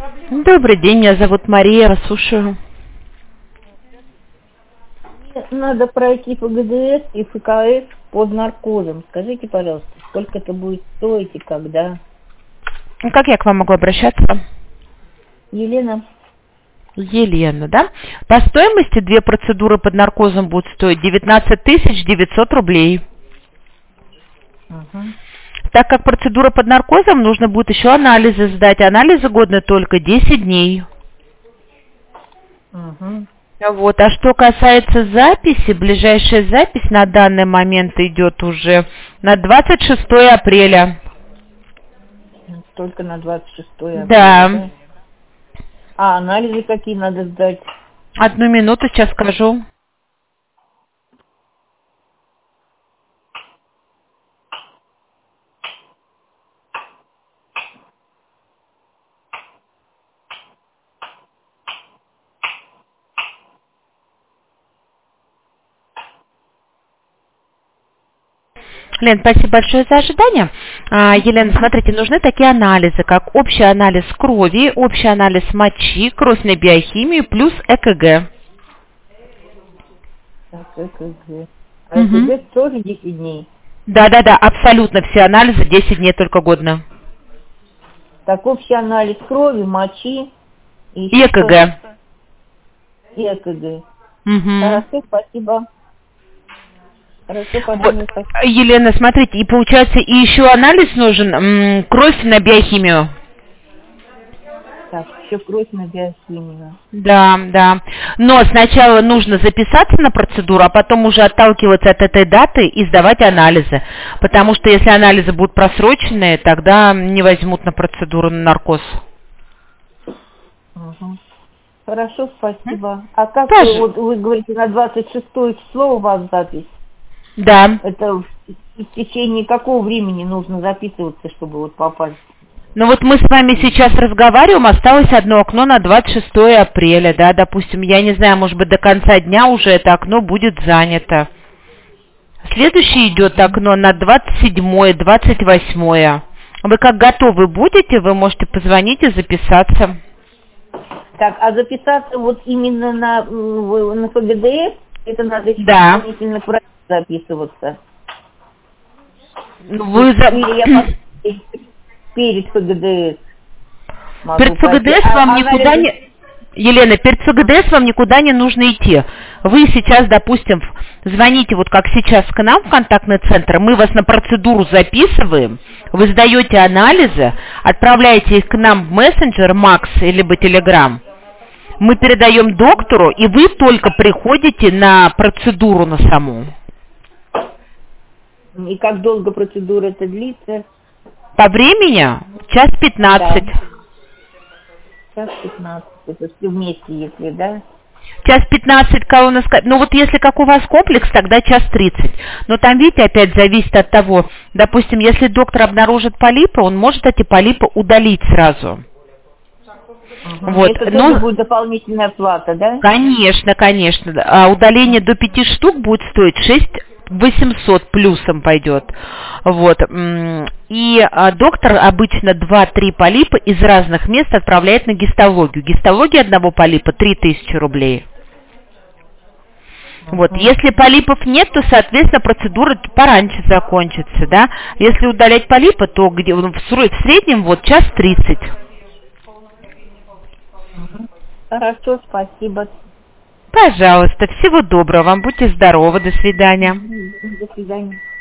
Добрый день, меня зовут Мария, вас слушаю. Мне надо пройти ФГДС и ФКС под наркозом. Скажите, пожалуйста, сколько это будет стоить и когда? Как я к вам могу обращаться? Елена. Елена, да? По стоимости две процедуры под наркозом будут стоить 19 900 рублей. Угу. Так как процедура под наркозом, нужно будет еще анализы сдать. Анализы годны только 10 дней. Угу. Вот. А что касается записи, ближайшая запись на данный момент идет уже на 26 апреля. Только на 26 апреля. Да. А анализы какие надо сдать? Одну минуту, сейчас скажу. Лен, спасибо большое за ожидание. Елена, смотрите, нужны такие анализы, как общий анализ крови, общий анализ мочи, кровь на биохимию плюс ЭКГ. Так, ЭКГ. А ЭКГ тоже 10 дней? Да, абсолютно все анализы 10 дней только годно. Так, общий анализ крови, мочи и ЭКГ. И ЭКГ. Угу. Хорошо, спасибо. Хорошо, пожалуйста. Вот, Елена, смотрите, и получается, и еще анализ нужен, кровь на биохимию. Так, еще кровь на биохимию. Да. Но сначала нужно записаться на процедуру, а потом уже отталкиваться от этой даты и сдавать анализы. Потому что если анализы будут просроченные, тогда не возьмут на процедуру на наркоз. Угу. Хорошо, спасибо. А как вы говорите, на 26 число у вас запись? Да. Это в течение какого времени нужно записываться, чтобы вот попасть? Ну вот мы с вами сейчас разговариваем, осталось одно окно на 26 апреля, да, допустим, я не знаю, может быть, до конца дня уже это окно будет занято. Следующее идет окно на 27-е, 28-е. Вы как готовы будете, вы можете позвонить и записаться. Так, а записаться вот именно на ФГДС, это надо еще дополнительно записываться? Вы Или я перед ФГДС могу перед ФГДС вам никуда не... Елена, перед ФГДС вам никуда не нужно идти. Вы сейчас, допустим, звоните вот как сейчас к нам в контактный центр, мы вас на процедуру записываем, вы сдаете анализы, отправляете их к нам в мессенджер, Макс, либо Телеграм. Мы передаем доктору, и вы только приходите на процедуру на саму. И как долго процедура это длится? По времени? Час 15. Да. Час 15. Это все вместе, если, да? Час 15, ну вот если как у вас комплекс, тогда час 30. Но там, видите, опять зависит от того, допустим, если доктор обнаружит полипы, он может эти полипы удалить сразу. Вот. Это тоже будет дополнительная плата, да? Конечно. А удаление до 5 штук будет стоить 6800 плюсом пойдет. Вот. И доктор обычно 2-3 полипа из разных мест отправляет на гистологию. Гистология одного полипа 3000 рублей. Вот. Если полипов нет, то, соответственно, процедура пораньше закончится, да? Если удалять полипы, то где в среднем вот час 30. Хорошо, спасибо. Пожалуйста, всего доброго вам, будьте здоровы, до свидания. До свидания.